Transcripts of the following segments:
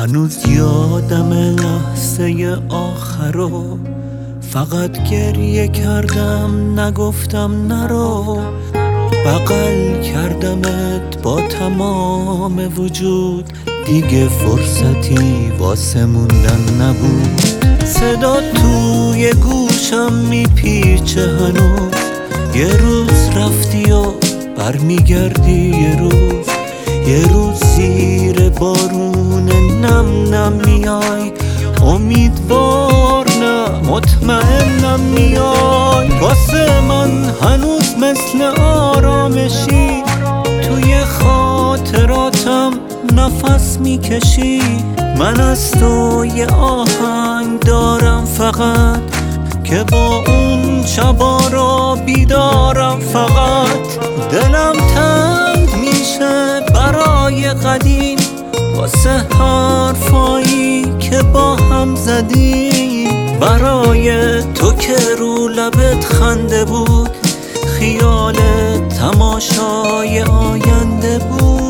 هنوز یادم لحظه آخرو، فقط گریه کردم نگفتم نرو. بغل کردمت با تمام وجود، دیگه فرصتی واسه موندن نبود. صدا توی گوشم میپیچه هنوز، یه روز رفتی و برمیگردی یه روز. یه روز زیر بارون نم نم میای، امیدوار نه مطمئنم میای. واسه من هنوز مثل آرامشی، توی خاطراتم نفس میکشی. من از تو یه آهنگ دارم فقط، که با اون شبا را بیدارم فقط. دلم تنگ میشه برای قدیم، واسه حرفایی که با هم زدیم. برای تو که رو لبت خنده بود، خیال تماشای آینده بود.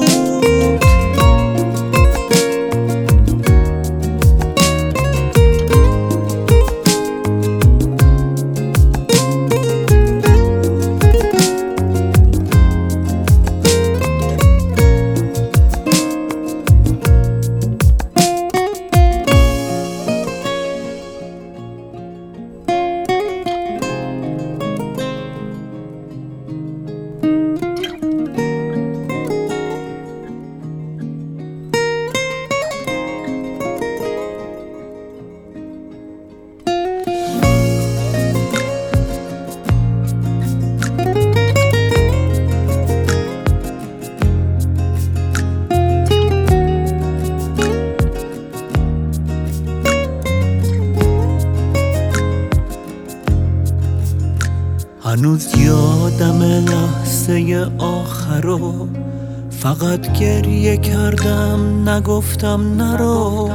هنوز یادم لحظه آخرو، فقط گریه کردم نگفتم نرو.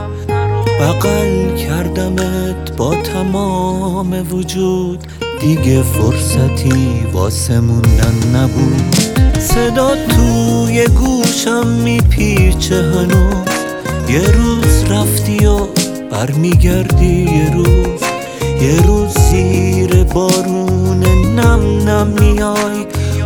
بغل کردمت با تمام وجود، دیگه فرصتی واسه موندن نبود. صدا توی گوشم میپیچه هنوز، یه روز رفتی و برمیگردی یه روز. یه روز زیر بارون نم نم میای،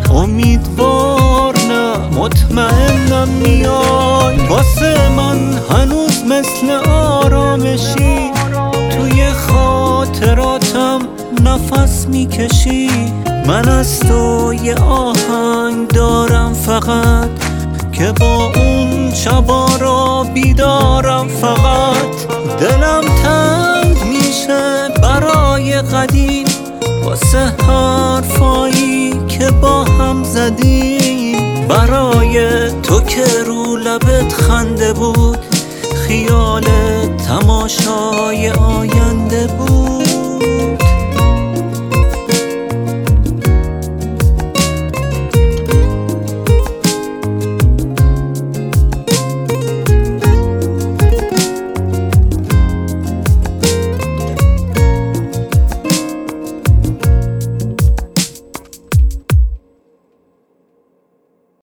امیدوار نه مطمئنم میای. واسه من هنوز مثل آرامشی، توی خاطراتم نفس میکشی. من از تو یه آهنگ دارم فقط، که با اون شبا را بیدارم فقط. دلم تنگ میشه برای قدیم، واسه حرفایی که با هم زدیم. برای تو که رو لبت خنده بود، خیال تماشای آینده بود.